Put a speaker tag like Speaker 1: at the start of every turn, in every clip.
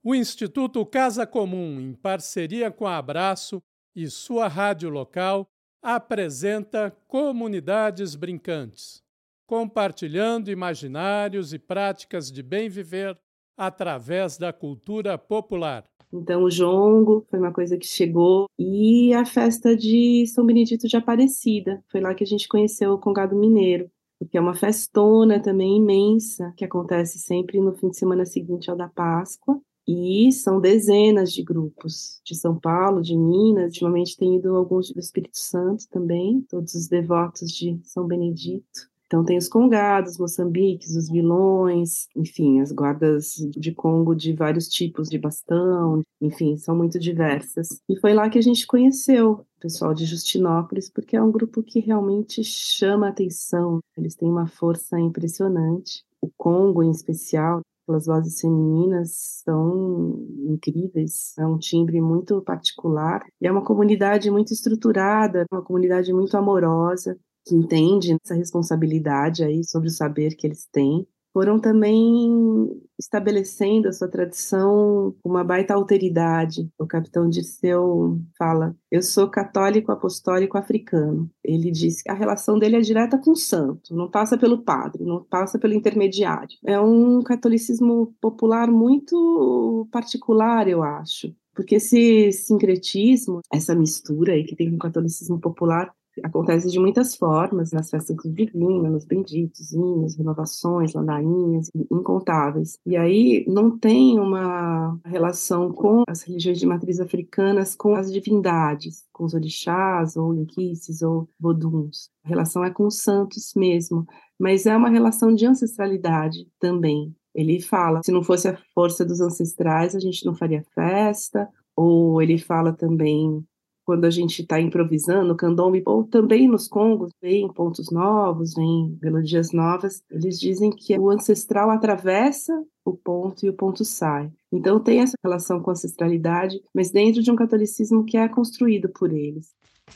Speaker 1: O Instituto Casa Comum, em parceria com a Abraço e sua rádio local, apresenta Comunidades Brincantes, compartilhando imaginários e práticas de bem viver através da cultura popular.
Speaker 2: Então, o jongo foi uma coisa que chegou, e a festa de São Benedito de Aparecida, foi lá que a gente conheceu o Congado Mineiro, porque é uma festona também imensa, que acontece sempre no fim de semana seguinte ao da Páscoa, e são dezenas de grupos de São Paulo, de Minas, ultimamente tem ido alguns do Espírito Santo também, todos os devotos de São Benedito. Então tem os congados, moçambiques, os vilões, enfim, as guardas de Congo de vários tipos de bastão, enfim, são muito diversas. E foi lá que a gente conheceu o pessoal de Justinópolis, porque é um grupo que realmente chama a atenção, eles têm uma força impressionante. O Congo, em especial, pelas vozes femininas, são incríveis, é um timbre muito particular, e é uma comunidade muito estruturada, uma comunidade muito amorosa, que entende essa responsabilidade aí sobre o saber que eles têm, foram também estabelecendo a sua tradição com uma baita alteridade. O capitão Dirceu fala: eu sou católico apostólico africano. Ele diz que a relação dele é direta com o santo, não passa pelo padre, não passa pelo intermediário. É um catolicismo popular muito particular, eu acho, porque esse sincretismo, essa mistura aí que tem com o catolicismo popular, acontece de muitas formas, nas festas divinas, nos benditos, hinos, renovações, ladainhas, incontáveis. E aí não tem uma relação com as religiões de matriz africanas, com as divindades, com os orixás, ou inquices, ou voduns. A relação é com os santos mesmo, mas é uma relação de ancestralidade também. Ele fala, se não fosse a força dos ancestrais, a gente não faria festa, ou ele fala também, quando a gente está improvisando, candombe, ou também nos congos, vem pontos novos, vem melodias novas, eles dizem que o ancestral atravessa o ponto e o ponto sai. Então tem essa relação com a ancestralidade, mas dentro de um catolicismo que é construído por eles.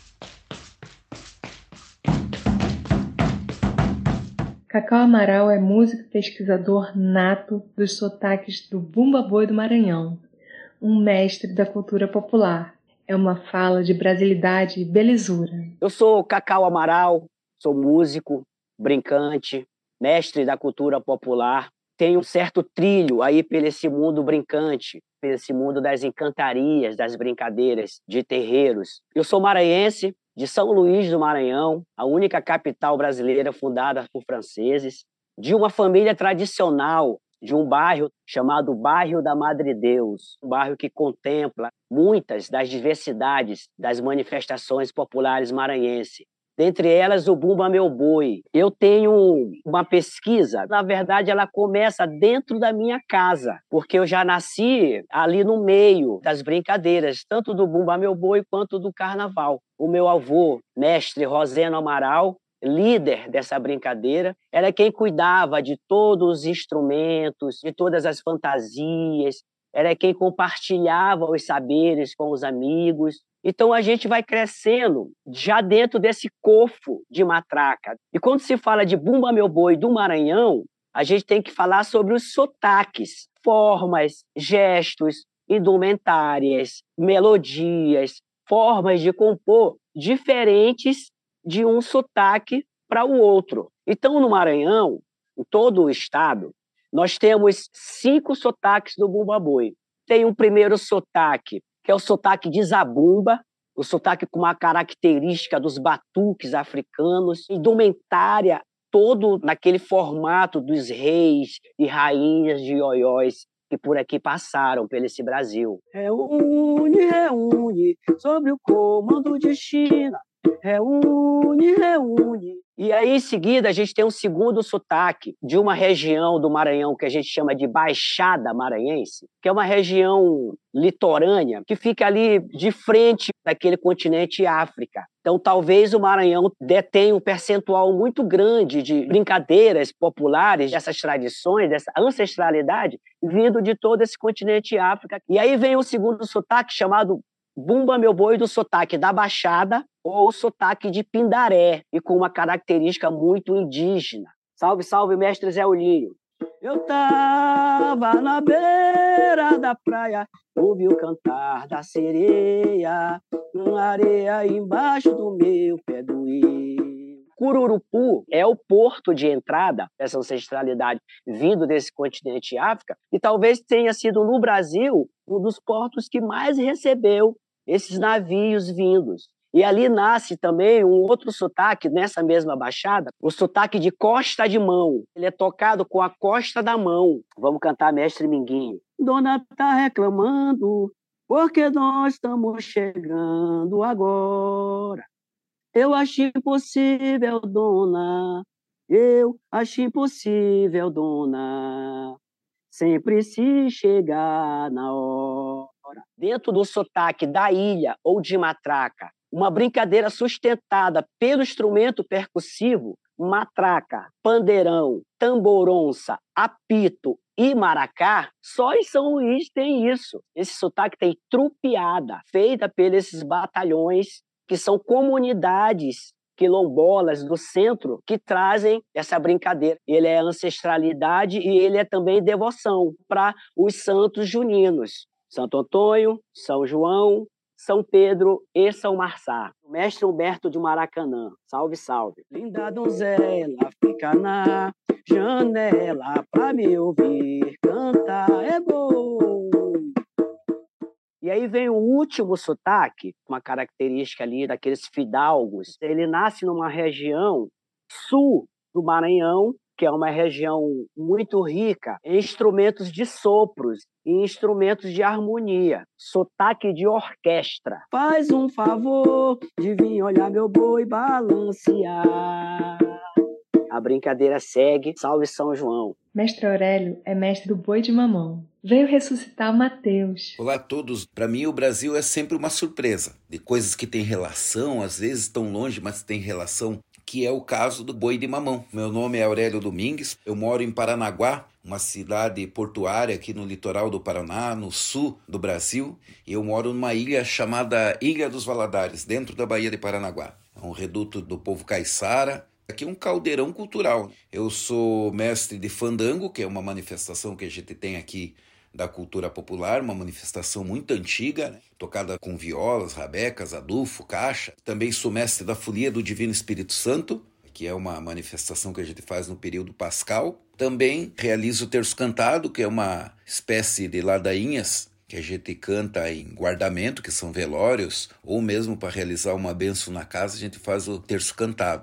Speaker 3: Cacau Amaral é músico e pesquisador nato dos sotaques do Bumba-Boi do Maranhão, um mestre da cultura popular. É uma fala de brasilidade e belezura.
Speaker 4: Eu sou Cacau Amaral, sou músico, brincante, mestre da cultura popular. Tenho um certo trilho aí pelo esse mundo brincante, pelo esse mundo das encantarias, das brincadeiras, de terreiros. Eu sou maranhense, de São Luís do Maranhão, a única capital brasileira fundada por franceses, de uma família tradicional, de um bairro chamado Bairro da Madre Deus, um bairro que contempla muitas das diversidades das manifestações populares maranhenses. Dentre elas, o Bumba Meu Boi. Eu tenho uma pesquisa, na verdade, ela começa dentro da minha casa, porque eu já nasci ali no meio das brincadeiras, tanto do Bumba Meu Boi quanto do Carnaval. O meu avô, mestre Roseno Amaral, líder dessa brincadeira, era quem cuidava de todos os instrumentos, de todas as fantasias, era quem compartilhava os saberes com os amigos. Então a gente vai crescendo já dentro desse cofo de matraca. E quando se fala de Bumba Meu Boi do Maranhão, a gente tem que falar sobre os sotaques, formas, gestos, indumentárias, melodias, formas de compor diferentes de um sotaque para o outro. Então, no Maranhão, em todo o estado, nós temos 5 sotaques do Bumba-Boi. Tem um primeiro sotaque, que é o sotaque de Zabumba, o sotaque com uma característica dos batuques africanos, indumentária, todo naquele formato dos reis e rainhas de ioiós que por aqui passaram pelo esse Brasil. Reúne, reúne, sobre o comando de China. Reúne, reúne. E aí, em seguida, a gente tem um segundo sotaque de uma região do Maranhão que a gente chama de Baixada Maranhense, que é uma região litorânea que fica ali de frente daquele continente África. Então, talvez o Maranhão detenha um percentual muito grande de brincadeiras populares, dessas tradições, dessa ancestralidade, vindo de todo esse continente África. E aí vem o segundo sotaque, chamado Bumba Meu Boi, do sotaque da Baixada, ou o sotaque de Pindaré, e com uma característica muito indígena. Salve, salve, mestre Zé Olírio. Eu tava na beira da praia, ouvi o cantar da sereia, na areia embaixo do meu pé doeu. Cururupu é o porto de entrada dessa ancestralidade vindo desse continente África e talvez tenha sido no Brasil um dos portos que mais recebeu esses navios vindos. E ali nasce também um outro sotaque nessa mesma baixada, o sotaque de costa de mão. Ele é tocado com a costa da mão. Vamos cantar Mestre Minguinho. Dona tá reclamando porque nós estamos chegando agora. Eu acho impossível, dona, eu acho impossível, dona, sempre se chegar na hora. Dentro do sotaque da ilha ou de matraca, uma brincadeira sustentada pelo instrumento percussivo, matraca, pandeirão, tamboronça, apito e maracá, só em São Luís tem isso. Esse sotaque tem trupeada, feita por esses batalhões que são comunidades quilombolas do centro que trazem essa brincadeira. Ele é ancestralidade e ele é também devoção para os santos juninos. Santo Antônio, São João, São Pedro e São Marçal. O mestre Humberto de Maracanã. Salve, salve. Linda donzela, fica na janela pra me ouvir cantar. É bom. E aí vem o último sotaque, uma característica ali daqueles fidalgos. Ele nasce numa região sul do Maranhão, que é uma região muito rica em instrumentos de sopros e instrumentos de harmonia. Sotaque de orquestra. Faz um favor de vir olhar meu boi balancear. A brincadeira segue. Salve São João.
Speaker 3: Mestre Aurélio é mestre do boi de mamão. Veio ressuscitar o Mateus.
Speaker 5: Olá a todos. Para mim o Brasil é sempre uma surpresa. De coisas que têm relação, às vezes tão longe, mas têm relação, que é o caso do boi de mamão. Meu nome é Aurélio Domingues, eu moro em Paranaguá, uma cidade portuária aqui no litoral do Paraná, no sul do Brasil. E eu moro numa ilha chamada Ilha dos Valadares, dentro da Baía de Paranaguá. É um reduto do povo caiçara. Aqui é um caldeirão cultural. Eu sou mestre de fandango, que é uma manifestação que a gente tem aqui da cultura popular, uma manifestação muito antiga, né? Tocada com violas, rabecas, adufo, caixa. Também sou mestre da folia do Divino Espírito Santo, que é uma manifestação que a gente faz no período pascal. Também realizo o terço cantado, que é uma espécie de ladainhas que a gente canta em guardamento, que são velórios, ou mesmo para realizar uma bênção na casa, a gente faz o terço cantado.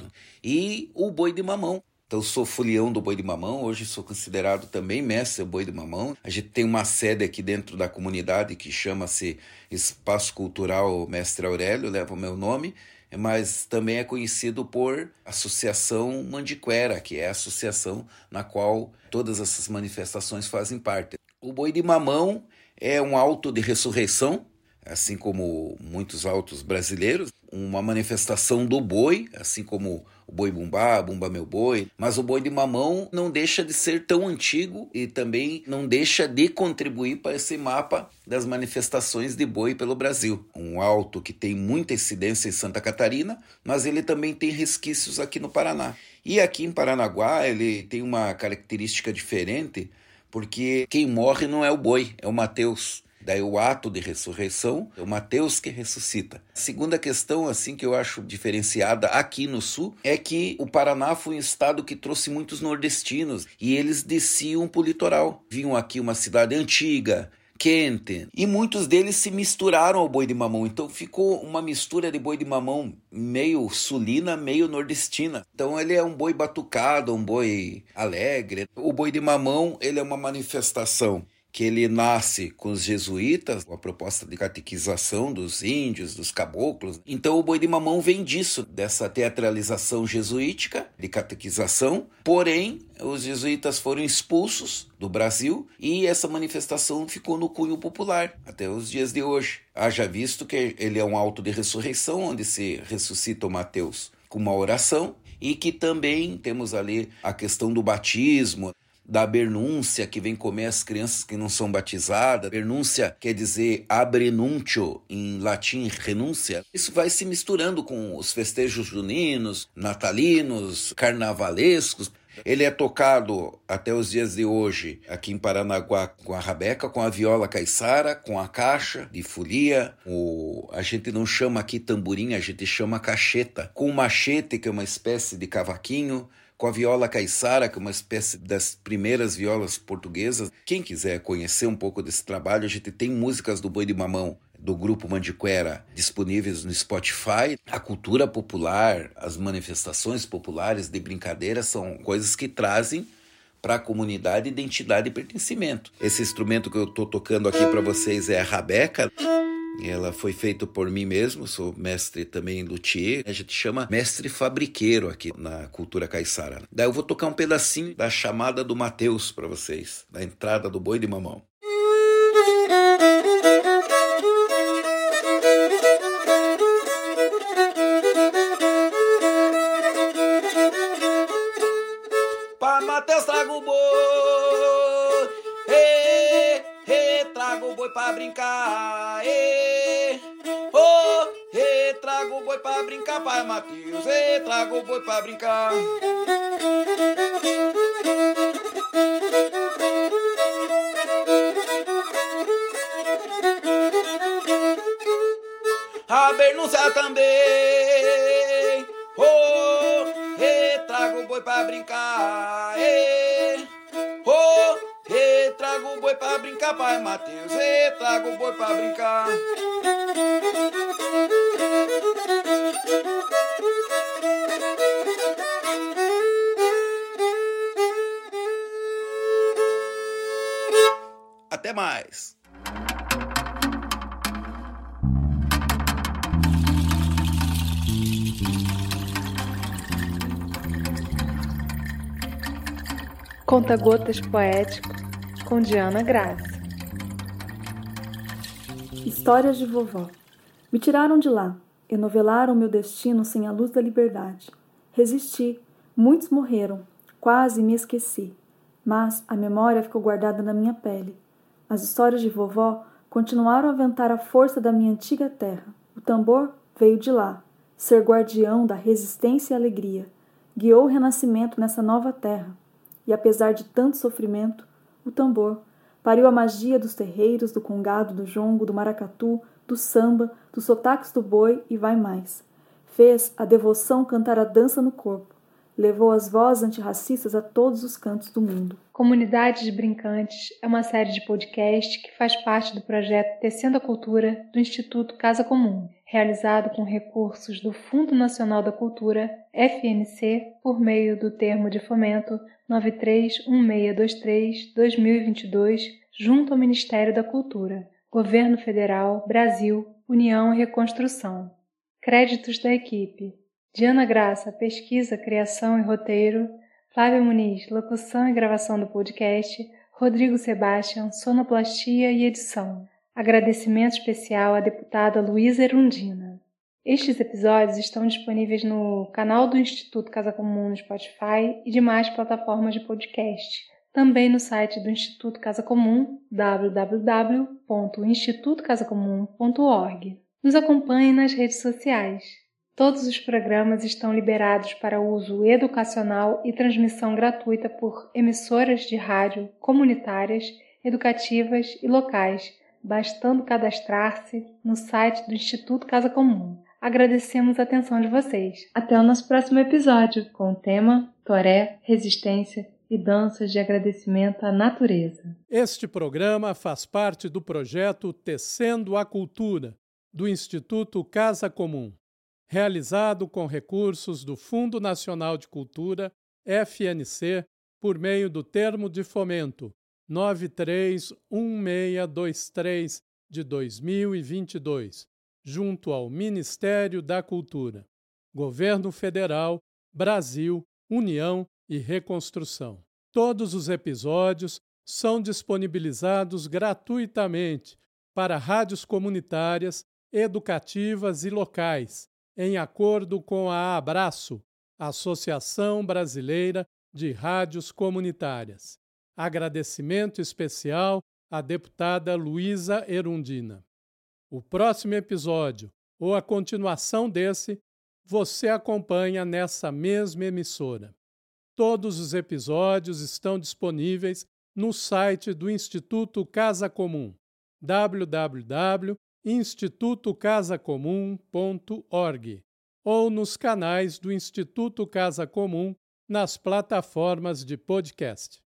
Speaker 5: E o boi de mamão. Então, sou folião do boi de mamão, hoje sou considerado também mestre do boi de mamão. A gente tem uma sede aqui dentro da comunidade que chama-se Espaço Cultural Mestre Aurélio, leva o meu nome, mas também é conhecido por Associação Mandiquera, que é a associação na qual todas essas manifestações fazem parte. O boi de mamão é um auto de ressurreição, assim como muitos autos brasileiros, uma manifestação do boi, assim como o boi bumbá, bumba meu boi, mas o boi de mamão não deixa de ser tão antigo e também não deixa de contribuir para esse mapa das manifestações de boi pelo Brasil. Um auto que tem muita incidência em Santa Catarina, mas ele também tem resquícios aqui no Paraná. E aqui em Paranaguá ele tem uma característica diferente, porque quem morre não é o boi, é o Mateus. Daí o ato de ressurreição é o Mateus que ressuscita. A segunda questão, assim, que eu acho diferenciada aqui no sul, é que o Paraná foi um estado que trouxe muitos nordestinos e eles desciam para o litoral. Vinham aqui uma cidade antiga, quente, e muitos deles se misturaram ao boi de mamão. Então ficou uma mistura de boi de mamão meio sulina, meio nordestina. Então ele é um boi batucado, um boi alegre. O boi de mamão, ele é uma manifestação que ele nasce com os jesuítas, com a proposta de catequização dos índios, dos caboclos. Então o boi de mamão vem disso, dessa teatralização jesuítica, de catequização. Porém, os jesuítas foram expulsos do Brasil e essa manifestação ficou no cunho popular até os dias de hoje. Haja visto que ele é um auto de ressurreição, onde se ressuscita o Mateus com uma oração, e que também temos ali a questão do batismo, da bernúncia, que vem comer as crianças que não são batizadas. Bernúncia quer dizer abrenúntio, em latim, renúncia. Isso vai se misturando com os festejos juninos, natalinos, carnavalescos. Ele é tocado até os dias de hoje aqui em Paranaguá com a rabeca, com a viola caiçara, com a caixa de folia. A gente não chama aqui tamborim, a gente chama cacheta. Com o machete, que é uma espécie de cavaquinho. Com a viola caiçara, que é uma espécie das primeiras violas portuguesas. Quem quiser conhecer um pouco desse trabalho, a gente tem músicas do Boi de Mamão, do Grupo Mandiquera, disponíveis no Spotify. A cultura popular, as manifestações populares de brincadeira são coisas que trazem para a comunidade identidade e pertencimento. Esse instrumento que eu estou tocando aqui para vocês é a rabeca. Ela foi feita por mim mesmo, sou mestre também luthier. A gente chama mestre fabriqueiro aqui na cultura caiçara. Daí eu vou tocar um pedacinho da chamada do Mateus para vocês, da entrada do Boi de Mamão. Pai Mateus, traga o boi, traga o boi pra brincar, traga o boi pra brincar, Pai Mateus, traga o boi pra brincar. A Bernúcia também, traga o boi pra brincar, traga o boi pra brincar, Pai Mateus, traga o boi pra brincar. Até mais!
Speaker 3: Conta-gotas poético com Diana Graça.
Speaker 6: Histórias de vovó. Me tiraram de lá, enovelaram meu destino sem a luz da liberdade. Resisti, muitos morreram, quase me esqueci, mas a memória ficou guardada na minha pele. As histórias de vovó continuaram a ventar a força da minha antiga terra. O tambor veio de lá, ser guardião da resistência e alegria. Guiou o renascimento nessa nova terra. E apesar de tanto sofrimento, o tambor pariu a magia dos terreiros, do congado, do jongo, do maracatu, do samba, dos sotaques do boi e vai mais. Fez a devoção cantar a dança no corpo. Levou as vozes antirracistas a todos os cantos do mundo.
Speaker 3: Comunidades Brincantes é uma série de podcast que faz parte do projeto Tecendo a Cultura do Instituto Casa Comum, realizado com recursos do Fundo Nacional da Cultura, FNC, por meio do termo de fomento 931623-2022, junto ao Ministério da Cultura, Governo Federal, Brasil, União e Reconstrução. Créditos da equipe: Diana Graça, pesquisa, criação e roteiro; Flávia Muniz, locução e gravação do podcast; Rodrigo Sebastião, sonoplastia e edição. Agradecimento especial à deputada Luísa Erundina. Estes episódios estão disponíveis no canal do Instituto Casa Comum no Spotify e demais plataformas de podcast. Também no site do Instituto Casa Comum, www.institutocasacomum.org. Nos acompanhe nas redes sociais. Todos os programas estão liberados para uso educacional e transmissão gratuita por emissoras de rádio comunitárias, educativas e locais, bastando cadastrar-se no site do Instituto Casa Comum. Agradecemos a atenção de vocês. Até o nosso próximo episódio, com o tema Toré, Resistência e Danças de Agradecimento à Natureza.
Speaker 1: Este programa faz parte do projeto Tecendo a Cultura, do Instituto Casa Comum, realizado com recursos do Fundo Nacional de Cultura, FNC, por meio do termo de fomento 931623 de 2022, junto ao Ministério da Cultura, Governo Federal, Brasil, União e Reconstrução. Todos os episódios são disponibilizados gratuitamente para rádios comunitárias, educativas e locais, em acordo com a Abraço, Associação Brasileira de Rádios Comunitárias. Agradecimento especial à deputada Luísa Erundina. O próximo episódio, ou a continuação desse, você acompanha nessa mesma emissora. Todos os episódios estão disponíveis no site do Instituto Casa Comum, www.institutocasacomum.org, ou nos canais do Instituto Casa Comum nas plataformas de podcast.